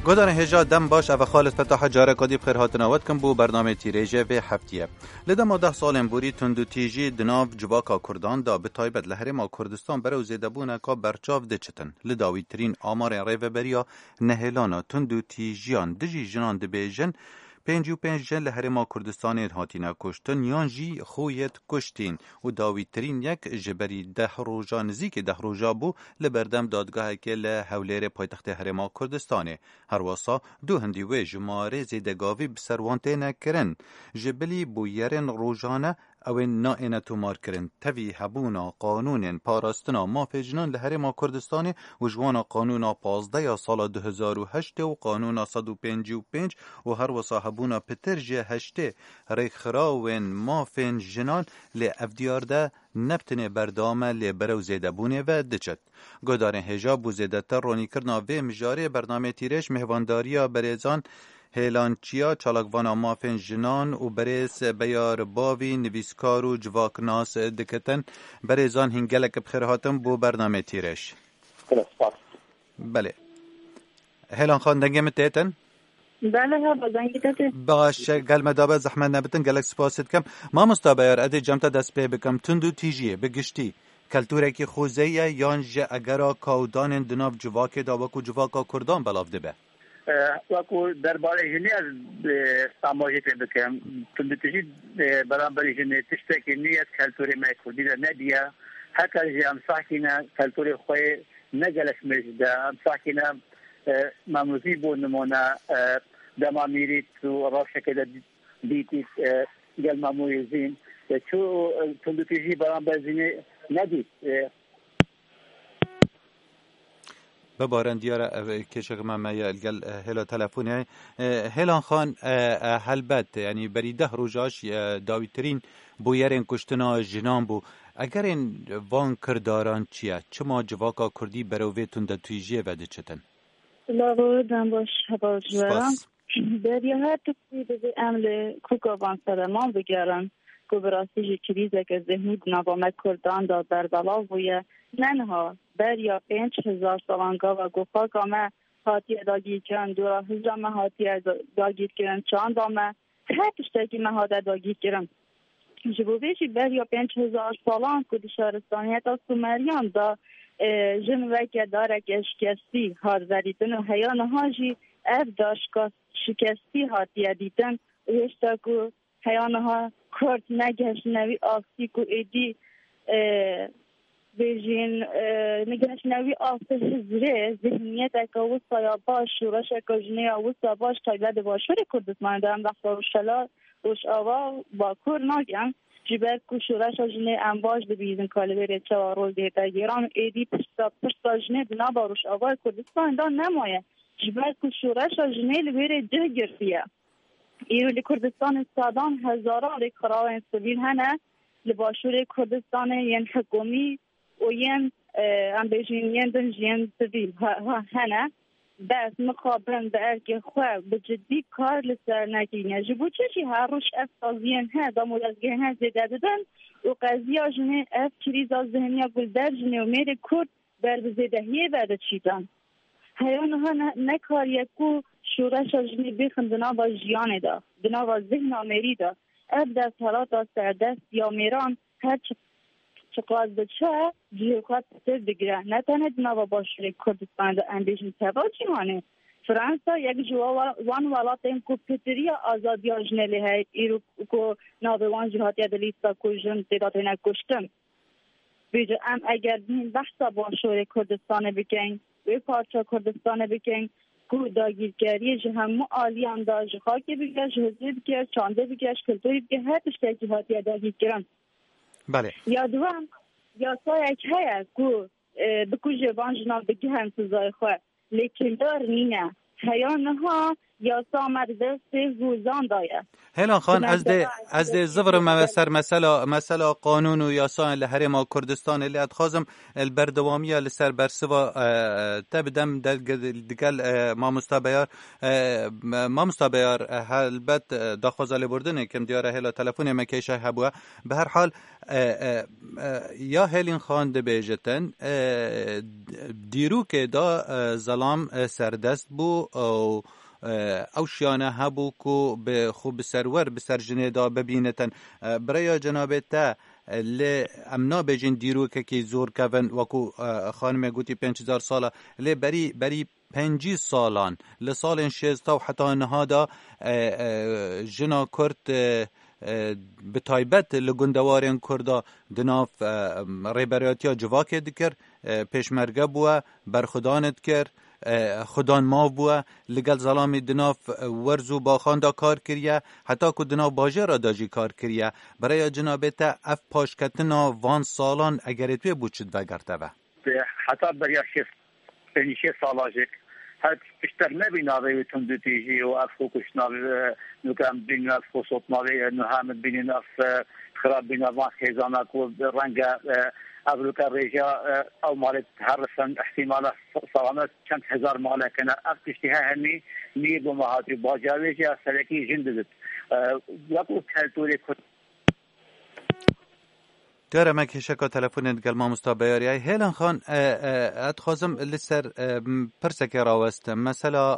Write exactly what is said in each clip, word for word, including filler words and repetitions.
گدان هجا دم باش او خالد فتح جاره کدی بخیر هاتناوت کن بو برنامه تیریجه و هفتیه لدم ده سال بوری تندو تیجی دناف جواکا کردان دا به تایبت لهرما کردستان برو زیدبونه که برچاو دچتن لداوی ترین آمار ریو بریا نهلانا تندو تیجیان دجی جنان دبیجن پنج و پنج جن لهرما کردستان هاتینا کشتن یان جی خویت کشتین و داویترین یک جبری ده روزا نزیک ده روزا بو لبردم دادگاه که لحولیر پایتخت هرما کردستانه هر واسا دو هندی و جماره زیدگاوی بسروانته نکرن جبلی بو یرن روزانه او نائنه تومار کرن تاوی هبونا قانون پاراستنا مافجنان لهرما کردستان و جوانا قانونا پازده یا سال دو هزار و هشت و قانونا صد و پنج و پنج و هر وصا هبونا پترجه هشته ریخراوین مافن جنان لی افدیارده نبتنه بردامه لی برو زیده بونه و دچت گدارن هجاب و زیده تر رونی کرنا و مجاره برنامه تیرش مهوانداریا بریزان هیلانچیا چالاکوانا مافن جنان و بریس بیار باوی نویسکار و جواک ناس دکتن بریزان هنگلک بخیر هاتم بو برنامه تیرش. بله هیلان خان دنگم تیتن؟ بله ها بازنگی تیتن باش گل مدابه زحمت نبتن گلک سپاسید کم ما مستابیار ادی جمتا دست پی بکم تندو تیجیه بگشتی کلتوره که خوزیه یان جه اگرا کاودان دناب جواک داوکو جواکا کردان بلاف دبه وقتی درباره جنی از ساماجی پی بکم تندتجی برابر جنی تشتکی نیت کلتوری میکردی را ندیه هکر جام ساکینا کلتوری خوی نجلس مجدا ام ساکینا مموزی بود نمونه دمامیری تو راشته که دیتی گل مموزین چو تندتجی برابر جنی ندید ببارن دیاره کشک ما ما الگل هلا تلفونی هلان خان هلبت یعنی بری ده روزاش داویترین بویرین کشتنا جنان بو اگر این وان کرداران چیه چما جواکا کردی بروی تنده تویجیه وده چتن لاغو دم باش باش برام دریا هر تکی به عمل کوکا وان سلمان بگیرن که براستی کریزه که ذهنی نوامد کردان دا بردلا بویه ننها بریا پنج هزار سالانگا و گفا کامه هاتی داگیر کرن دورا هزامه هاتی داگیر کرن چاندامه هر تشتاکی مهاده داگیر کرن جبوبیشی بریا پنج هزار سالان که شهرستانیت از سومریان دا جنوه داره که شکستی هار زریدن و حیان هاجی اف داشت شکستی هاتی دیدن ویشتا که حیان ها کرد نگهش نوی آفتی که ایدی بیشین نگهش نوی آفته زره ذهنیت اکا وستا یا باش شورش اکا جنه یا وستا باش تایبت باشور کردستان دارم وقت روشلا روش آوا با کر ناگم جبر که شورش جنه انباش ببیزن کالبه ریچه و رول دیتا گیران ایدی پشتا پشتا جنه دنا با روش آوا کردستان دا نمایه جبر که شورش جنه لبیره جه گرفیه ایرو لی کردستان سادان هزاران لی خراوین سبیل هنه لباشور کردستان ین حکومی و ین ام بیشین ین دن جین سبیل هنه بس مقابل به ارک خواه بجدی کار لسر نکینه جبو چشی هر روش افتازین ها دا مولازگه ها زیده دادن و قضیه جنه اف کریزا ذهنیا گلدر جنه و میره کرد بر بزیدهیه برده چیدن حیان ها نکاریه که شورش جنه بیخن دنا با جیانه دا دنا با ذهن آمیری دا اف دست حالات سردست یا میران هر چقدر بچه جیوکات پتر بگیره نه تنه دنا با باشوری کردستان دا اندیشن تبا جیانه فرانسا یک جوا وان ولات این کو پتری آزادی جنه لیه ایرو کو نابوان جهاتی دلیستا کو جن تیداتی نکشتن بیجا ام اگر بین بحثا باشوری کردستان بکن به پارچه کردستان بکن کو داگیرگری جهمو آلیان دا جخاکی بگه جهزی بگه چانده بگه کلتوری بگه هر تشتی جهاتی داگیرگرن بله یا دوام یا سایه که هیا کو بکو جوان جناب بگه هم سزای خواه لیکن دار نینه هیا نها یا سامد دست روزان دایه هلان خان از ده از ده زفر ما سر مثلا مثلا قانون و یاسا لهره ما کردستان اللي اتخازم البردواميه لسر برسوا تبدم دگل ما مستبیار ما مستبیار هلبت داخوزاله بردنه کم دیاره هلا تلفن مکیشه هبوه. به هر حال یا هلین خان ده بیجتن دیرو که دا ظلام سردست بو او او شیانه هبو کو به خوب سرور به سرجنه دا ببینتن برای جناب تا لی امنا بجین دیرو که کی زور کون وکو خانم گوتی پنج هزار ساله لی بری بری پنجی سالان لسال شیزتا و حتی نهادا جنا کرد به تایبت لگندوارین کردا دناف ریبریاتیا جواکه دکر پیشمرگه بوه برخدانت کرد خودان ما بوه لگل ظلامی دناف ورزو باخان دا کار کریه حتی که دناف باجه را داجی کار کریه برای جنابت اف پاشکتنا وان سالان اگر توی بوچد وگرده و حتی برای شیف پنیشه سالاجک هر پشتر نبیناوی تندو تیجی و اف خوکشناوی نکم بین اف خوصوتناوی نهامد بین اف خراب بین وان خیزانا کو رنگ ابروکا رجا او مالت هرسن احتمال سلامت چند هزار ماله کنه افتشتها همی نی بمهاتی باجاوی جا سلکی جنددت یکو کلتوری کت داره ما که شکا تلفن دگل ما مستابیاری های هیلن خان اتخوازم لسر پرسک راوست مثلا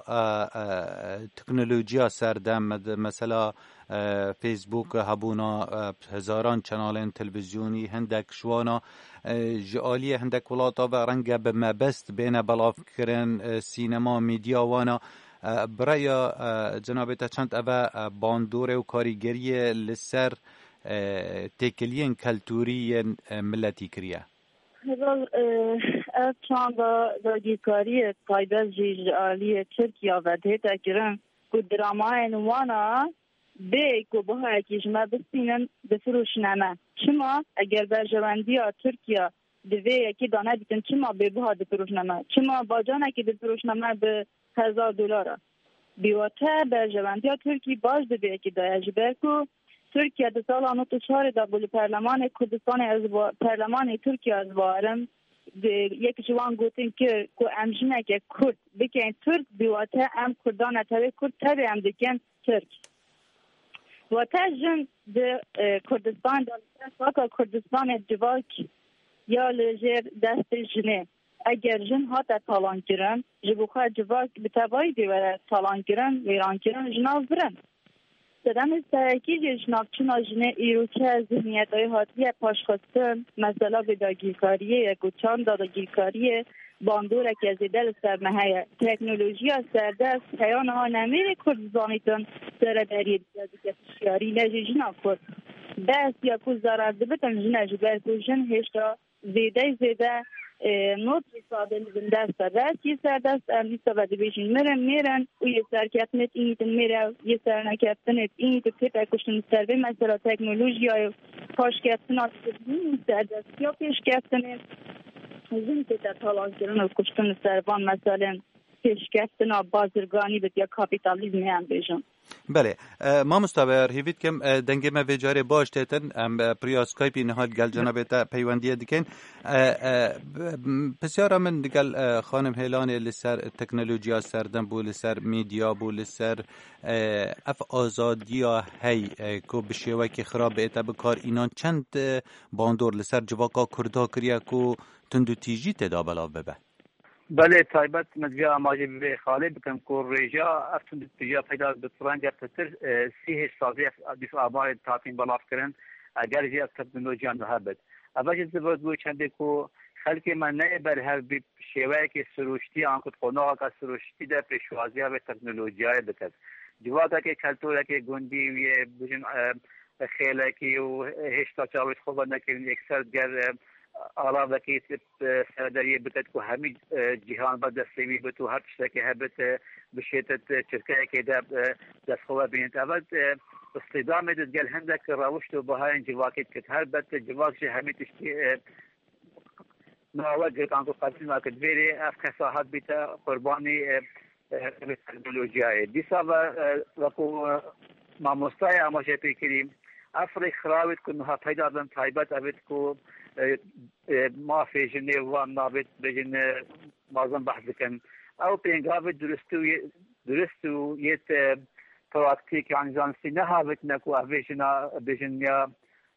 تکنولوژیا سردم مثلا فیسبوک هبونا هزاران چنالین تلویزیونی هندک شوانا جعالی هندک ولاتا و رنگ به مبست بین بلاف کرن سینما میدیا وانا برای جنابتا چند اوه باندور و کاریگری لسر تکلین کلتوری ملتی کریه هزار چند داگیرکاری قایده جیجالی ترکیه و دیتا کرن که درامای نوانا به که بها اکیجمه بسینن بفروشنمه چما اگر برجواندی ها ترکیه دوی یکی دانه دیتن چما به بها بفروشنمه چما باجانه که بفروشنمه به هزار دلاره بیواته برجواندی ها ترکیه باش دوی یکی دایج برکو ترکیه ده سال آنو تشار دا بولی پرلمان کردستان از با... پرلمان ترکیه از بارم یک جوان گوتین که که امجنه که کرد بکن ترک بیواته ام کردان تبه کرد تبه ام دکن ترک و تجن ده کردستان دانستان فاکا کردستان جواک یا لجر دست جنه اگر جن ها تا تالان کرن جبوخا جواک بتوایی دیوره تالان کرن ویران کرن جناف برن سدن سرکی جناف چنا جنه ایروکه ذهنیت های حاطیه پاشخواستن مثلا بداگیرکاریه یکوچان داداگیرکاریه باندوره که زیدل سرمهه تکنولوژی سردست هیان ها نمیر کردزانیتون سر برید که شیاری نجی جنا کرد بس یا کل زارده بتن جنا جبر کشن هشتا زیده زیده نوت ریساده لزن دست دست یه سردست املیسا بده بیشن مرن میرن و یه سرکتنت اینیتن میره یه سرنکتنت اینیتن پیتا کشن سربه مثلا تکنولوژی های پاشکتنات سردست یا پیشکتنت زین که در طالان کردن و کشتن سربان مثلا پیشکفتن بازرگانی بد یا کاپیتالیزمی هم بیشن. بله ما مستبر هیوید کم دنگه ما ویجاره باش تیتن ام پریا سکایپی نهال گل جناب تا پیوندیه دیکن بسیار من گل خانم هیلانی لسر تکنولوژیا سردن بو لسر میدیا بو لسر اف آزادیا هی کو بشیوه که خراب ایتا بکار اینان چند باندور لسر جواکا کردا کریا کو تندو تیجی تدا بلاو ببه بله تایبت مدیا ماجی به خاله بکن کو رجا افتن تجا پیدا بتران جفتر سی حسابی بیف آبای تاتین بلاف کرن اگر جی تکنولوژی ان هبت اول زبط بو چنده کو خلق من نه بر هر بی شیوه که سروشتی آن خود قناع کا سروشتی در پیشوازی و تکنولوژی بکد جواتا که کلتور که گندی و بجن خیلی که و هشتا چاوش خوب نکردن اکثر گر آلا وکی سردریه بتد که همه جهان با دستیوی بتو هر چیزی که هبت بشیتت چرکه که دست خواه بینید اول استدامه دید گل هندک که راوشت و با های جواکت که هر بت جواکش همه تشتی قربانی تاکین بلاف کرن اگر جی اف تکنولوژی ان هبت اول تایبت مدیا ماجی به خاله بکن کو رجا افتن تجا پیدا بتران جفتر سی حسابی بیف آبای تاتین بلاف کرن اگر جی نوجه کانکو قدیم وقت ویری اف کساحت بیتا قربانی تکنولوژی های دیسا و کو ماموستای آموزش پیکریم افریق خراوت کنها پیدا دن تایبت اوید کو ما فیجنی و نابت بجن مازن بحث کن او پینگاوت درستو درستو یت پراکتیک انجامسی نه هاوت نکو افیجنا بجن یا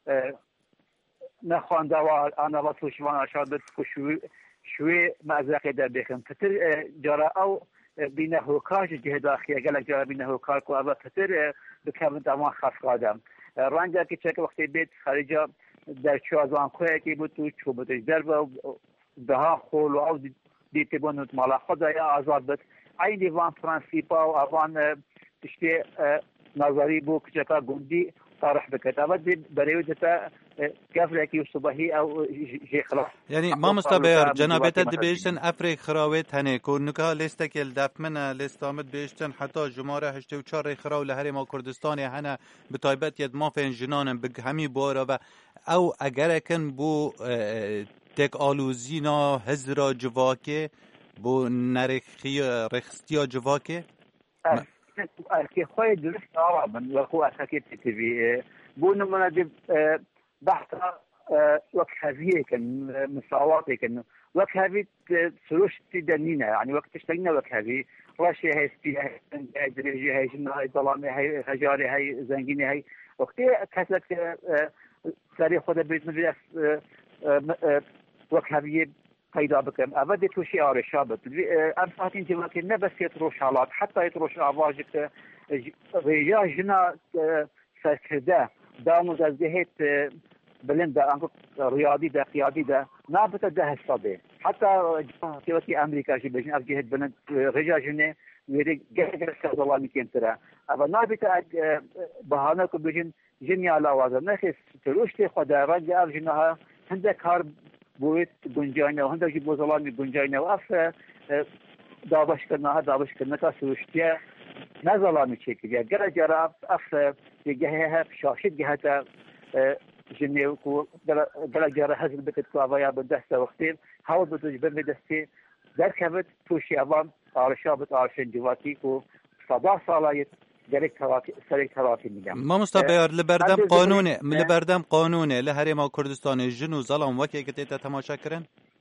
نخوانده و آنها و توشوان آشابت کو شوی شوی مزرقه در بخم فتر جرا او بینه هوکاش جهداخیه گلک جرا بینه هوکار کو او فتر بکم دوان خاص قادم رنجا که چک وقتی بیت خارجا در چوازان خواه که بود تو چوبتش در و بها خول و او دیتی بانوت مالا خدای آزاد بد این وان پرانسیپا و اوان تشتی نظری بو کچکا گندی طرح بکت اول دی بریو جتا کفر کی صبحی او خلاص یعنی ما مستبر جنابت دبیشتن افریق خراوت هنه کورنکا لیستکل دفمنه لیستامت بیشتن حتی جماره هشت و چهار خراو لهر ما کردستان هنه به تایبت ید ما فین جنانم بگ همی بارا و او اگر کن بو تک آلوزینا هزرا جواکه بو نرخی رخستیا جواکه که خواهی درست آوا من وقو اساکیت تیوی بو نمونه دی بحثا وقت هذه كان مساوات كان وقت هذه سروش تدنينا يعني وقت تشتغلنا وقت هذه راشي هاي استيها هاي دريجي هاي جنة هاي ظلامي هاي هجاري هاي زنجيني هاي وقت كسلك سري خود بيت مدرس وقت هذه قيدا بكم أبدي توشي آر شابت أم ساعتين جواكي نبس يتروش حالات حتى يتروش أواجك رجال جنة سكده دامو زهيت بلند انكو رياضي ده قيادي ده نابت ده الصدي حتى جهتي امريكا شي بجن افجه بلند رجا جنه ويري جهه الله ممكن ترى ابا نابت بهانه كو بجن جنيا لاوازه نخس تروشتي خدا رجع افجنها عندك كار بويت گنجانه و عندك بوزلامي گنجانه واف دابش كنا دابش كنا كسوشتي نزلامي چيكي جرا جرا اف جهه شاشت جهه جنيه كو دل جرا حزب بكت كو ابا بدسته وقتين حاول بتجبر بدستي دركبت توشي ابام ارشابت ارشن جواتي كو صدا صلايت درك تراكي سرك تراكي میگم ما مستبر لبردم قانونه لبردم قانونه لهرما کردستان جنو ظلم وکی که ته تماشا کردن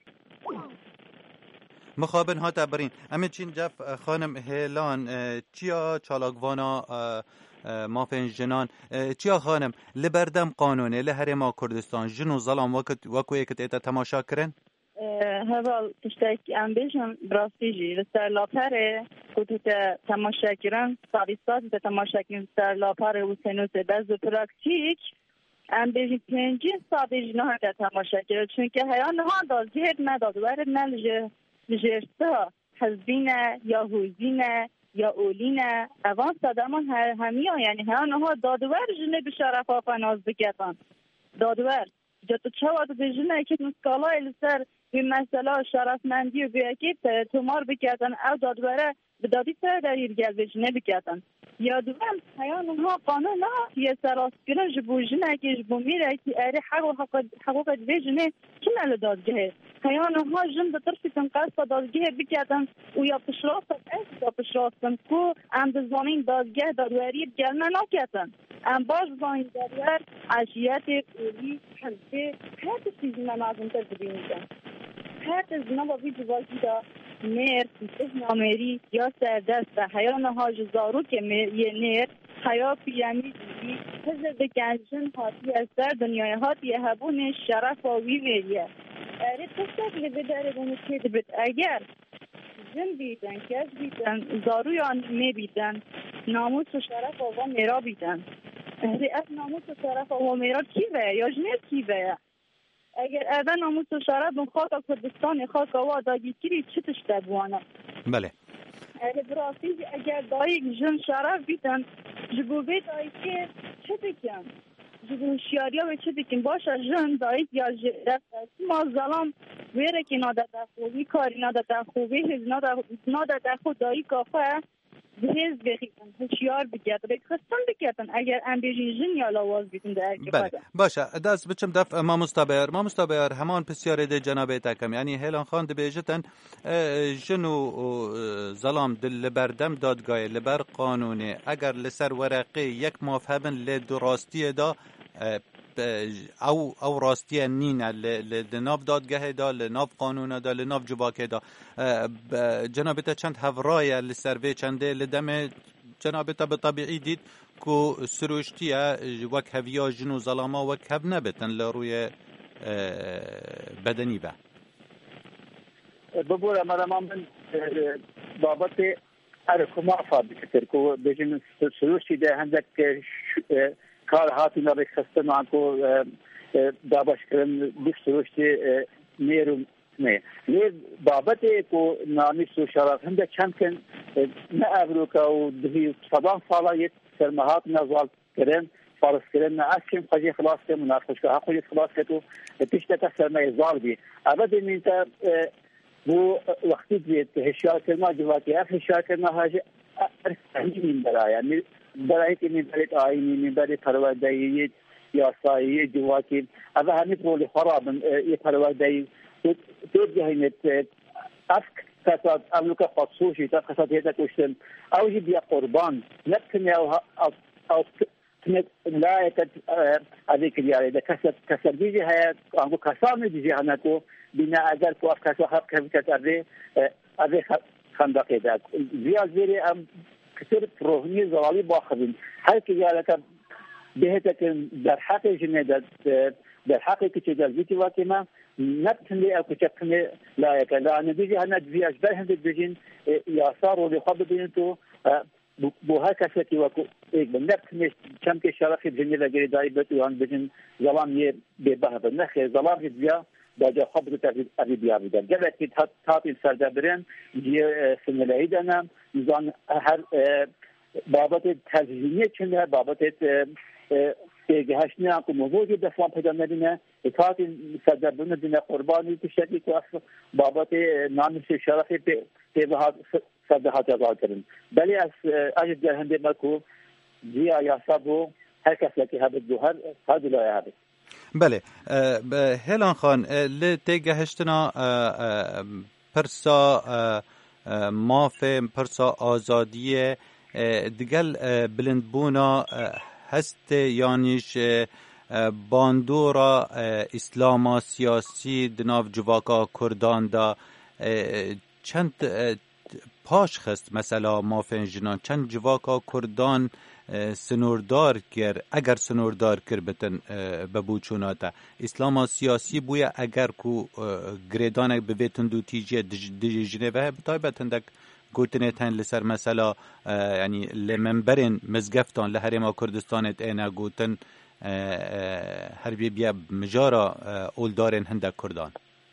مخابن ها تبرین اما چین جف خانم هلان چیا چالاگوانا مافین جنان چیا خانم لبردم قانونه لهرما کردستان جنو ظلم وکی که ته تماشا کردن هذا تشتكي عن بيجن براسيجي لسر لاپره كنت تماشا كرن صاريصات تماشا كرن لسر لاپره وسنوس بز پراکتیک عن بيجن پنجين صابيج نه تماشا كرن چونکه هيان ها داد جهد نداد ورد نلجه لجرسا حزبینه یا حوزینه یا اولینه اوان صدامان همیا یعنی هيان ها دادور جنه بشرف آفا ناز بکتن دادور جاتو چواد بجنه که مسکالای لسر به مسئله شرفمندی و بیاکیت تومار بکردن او دادوره به دادی سر در ایرگل بجنه بکردن یا دوام حیان اونها قانون ها یه سراست کنن جبو جنه که جبو میره که اره حقوقت بجنه چه نل دادگه حیان اونها جن به طرفی تنقصد دادگه بکردن و یا پشراست ایست یا پشراستن که ام بزانین دادگه دادوری بگرنه نکردن ام باش بزانین دادور عشیت اولی حلقه هر چیزی نمازم تر ببینیدن هر زنا با ویدیو واجی دا نیر نامری یا سردست حیان ها جزارو که یه نیر حیا پیامی دیدی حضر بکنجن هاتی از در دنیای هاتی هبون شرف و وی میریه اره تستک لبه داره بونو که دبت اگر جن بیدن کس بیدن زارو یا می بیدن ناموس و شرف و میرا بیدن اره از ناموس و شرف و میرا کی ویا یا جنیر کی ویا اگر اردن ناموس و شرف من خاک کردستان خاک آوا داگی کری چه تشته بوانه بله اگر براستی اگر دایی جن شرف بیدن جبو بید آئی که چه بکن جبو شیاریا به چه بکن باشه جن دایی یا جرف ما ظلام ویره که نادت خوبی کاری نادت خوبی هز نادت خود دایی کافه بهز بخیتن هشیار بگیتن بخستن بگیتن اگر ام بیجین جن یا لواز بیتن در که بله باشه دست بچم دف ما مستبر ما مستبر همان پسیار ده جناب تکم یعنی هلان خان ده بیجتن جنو ظلام دل بردم دادگاه لبر قانونی اگر لسر ورقی یک مفهمن لدراستی دا او او راستی نینه لناف دادگاه دا لناف قانون دا لناف جواکه دا جنابتا چند هفرای لسروی چنده لدم جنابتا به طبیعی دید که سروشتیه وک هفیا جنو ظلاما وک هف نبتن لروی بدنی با ببور مرا من بابت ارکما فابریکتر که بجن سروشتی ده هندک کار هاتی نبی خستن آنکو دابش کردن بیش سروشتی نیرو نه. لی بابته کو نامی سوشالات هنده چند کن نه ابرو که او دهی صدام سالایت سرمهات نزال کردن فارس کردن نه اصلا خواهی خلاص که مناسبش که خواهی خلاص که تو پیشته که سرمه زال بی. ابد می‌تا بو وقتی دیت هشیار کردن جواتی اف هشیار کردن هاج ارسانی برای برای که می‌برید آینی می‌برید پروردهی یاسایی جواتی اما همین رولی خرابن یه پروردهی تو جهنت اف کسات امریکا خصوصی تا کسات هیچ کشتن اوجی بیا قربان نکنی او او کنت لایت ادیک دیاری ده کسات کسات دیجی هست آنگو کسانی دیجی هنگو بنا اگر کو اف کسات خب کمیت ادی ادی خندقی داد زیاد زیری ام کثیر روحی زوالی باخدین هر کی جالک بهت که در حق جنید در حق که در بیتی واقعی ما نتنی او کچکنی لایک لانه دیجی هنگ زی اشبه هنگ دیجین یاسار و لخواب بینن تو بو هر کسی که واقع ایک بند نتنی چم که شرخی جنید لگری دایی بتو هنگ دیجین زلام یه بیبه بند نخی زلام هدیا باجا خواب دو تقریب ابی بیا بیدن گله که تاپین سرده برن یه سنلهی دنم نزان هر بابت تزیینی چنه بابت گهشتنی آنکو موجود دفعه پیدا نبینه اطاعت سرزبون دین قربانی تشکیل که اصلا بابت نامی شرفی پیوها سرده جزا کردن بلی از اجد جرهنده مکو جیا یا سبو هر کس لکی هبت دو هر هر دلای هبت بله هلان خان لی گهشتنا پرسا ماف پرسا آزادی دیگل بلندبونا هست یانیش باندورا اسلاما سیاسی دناف جواکا کردان دا چند پاش خست مثلا مافین جنان چند جواکا کردان سنوردار کر اگر سنوردار کر بتن ببوچوناتا اسلاما سیاسی بویا اگر کو گریدان بویتن دو تیجی دی جنوه بتای بتندک گوتنه تن لسر مثلا یعنی لمنبرن مزگفتان لحرم کردستان اینا گوتن هر بی بیا مجارا اولدارن هندک کردان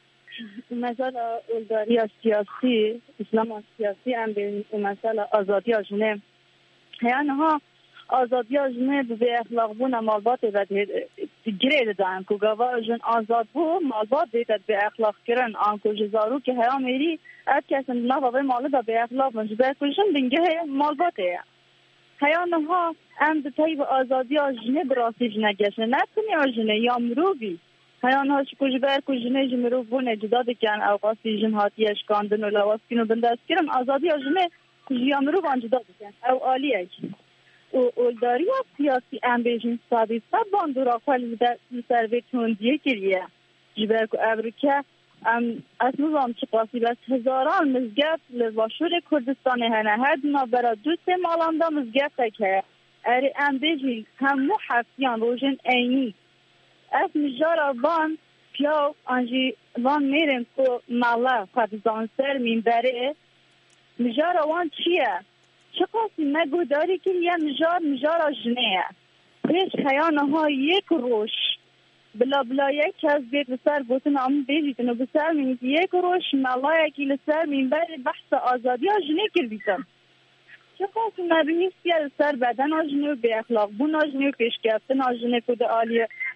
مثلا اولداری سیاسی اسلام سیاسی هم به مثلا آزادی آجنه یعنی ها آزادی آجنه به اخلاق بون مالبات و گرید دان که گواه جن آزاد بو مالبات دیتد به اخلاق کرن آنکو جزارو که هیا میری اد کسن نوابه مالبات به اخلاق من جزار کشن دنگه مالباته هیا نها ام به طیب آزادی آجنه براسی جنه گشنه نکنی آجنه یا مروبی هیا نها شکو جبر کجنه جمرو بونه جدا دکن اوقاسی جن هاتی اشکاندن و لواسکین و بندست کرن آزادی آجنه کجیا مرو بان جدا دکن او آلیه و اولداری و سیاسی ام بیجین سابی سب باندورا خواهی سروی توندیه کریه جبر که امریکا از نظام چه قاسی بس هزاران مزگفت لواشور کردستان هنه هر دنا برا دو سه مالانده مزگفت که اری ام بیجین همو حفیان روژن اینی از مجارا وان پیاو انجی وان میرن که مالا خدزان سر مین بره مجارا وان چیه؟ چه قاسی مگو داری که یه مجار مجار آجنه پیش خیانه یک روش بلا بلا یک از بیت بسر گوتن آمون بیجیتن و بسر مینید یک روش ملای که لسر مین بری بحث آزادی آجنه کردیتن چه قاسی مبینیست یه لسر بدن آجنه و به اخلاق بون آجنه و پیش گفتن آجنه کده آلی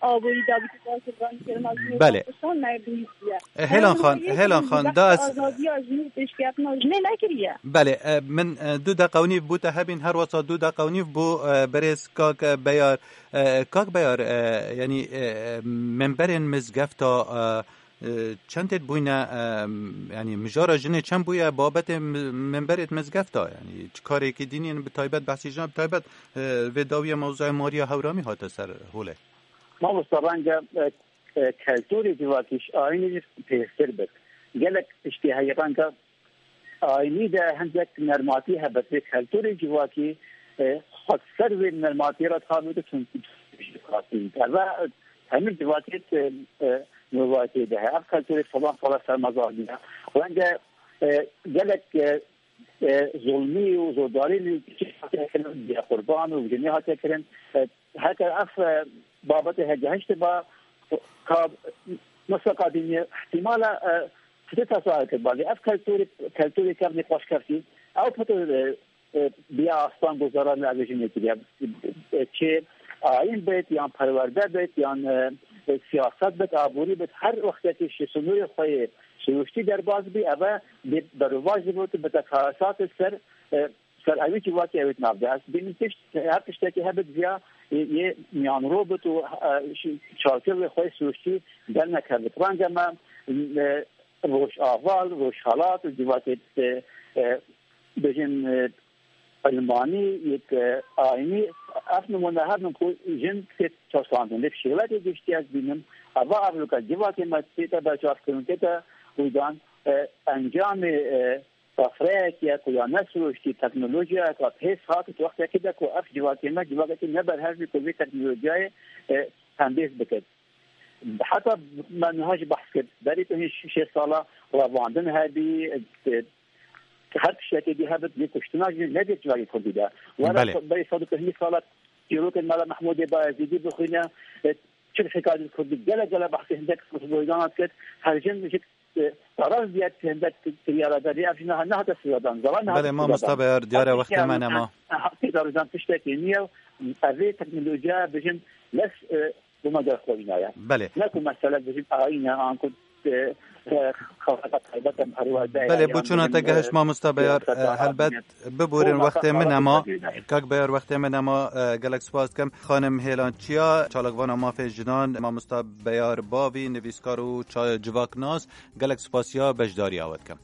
آبوی دابی پاسبان کرم از بله نبودیه هلان خان هلان خان دا آزادی آجنی تشکیت نجنه نکریه بله من دو دا قونیف بو تهبین هر واسه دو دا قونیف بو برس کاک بیار کاک بیار یعنی منبرین مزگفتا چندت بوینه یعنی مجارا جنه چند بویه بابت منبرت مزگفتا یعنی کاری که دینین به تایبت بحثی جنب تایبت و داوی موضوع ماریا هورامی هات سر هوله ما مستبانجا کلتوری جواتیش آینی پیستر بد گلک اشتیهایی بانجا آینی ده هنجک نرماتی هبت به کلتوری جواتی خودسر و نرماتی را تابید تون خاصی و همین جواتیت نواتی ده اف کلتوری فلان فلان سرمزاهی ده وانجا گلک ظلمی و زوداری که کردن قربان و جنی هاته کردن حتی اف بابت هجهشت با مثل قدیمی احتمال فتت تصاعد کرد بالی اف کلتوری کلتوری کم نقاش کردی او فتت بیا آستان گذاران لعبه کردی چه آین بیت یا پرورده بیت یا سیاست بیت آبوری بیت هر وقتی شسنوی خواهی سروشتی در باز بی اوه برواج بود به تکارسات سر سر اوی که واقعی اویت نابده است بینیتش هر تشتاکی هبت زیا یه میان رو بود و چارکر و خواهی سروشتی در نکرده پرانجا من روش آوال روش حالات و جواتی بجن علمانی یک آینی افنمونه هر نمکو جن که چاساندن لیف شغلتی گشتی از بینم اوه اولوکا جواتی مدسیتا برچاف کنونکتا ویدان انجام تفریق یا نسروشتی تکنولوژیا که پیش خاطر وقتی که دکو اف جواتی ما جواتی نبر هر کوی تکنولوژیای تنبیه بکد حتی منهاج بحث کرد داری تو شش ساله رواندن هدی هر شيء دي هبت دي كشتناج نجد جواري كرديدا ولا بري صدق هي صالة يروك الملا محمود بايزيدي بخينا شو حكاية الكردي جل جل بحث هندك مسؤوليات كت هرجن مش قرار زياد هندك تريالا داري أفينا هنها تسويدان زمان بله ما مستبر دیاره وقت من ما تقدر زمان تشتكي نيا هذه تكنولوجيا بجن لس بما در خوينا يعني بله لكن مسألة بجن آينا عن كنت بله بچونا تگهش ما مستبر هلبت ببورین وقت من اما کاک بیار وقت من اما گلک سپاس کم خانم هیلان چیا چالکوانا ما فی جنان ما مستبر باوی نویسکار و جواک ناز گلک سپاسیا بجداری آود کم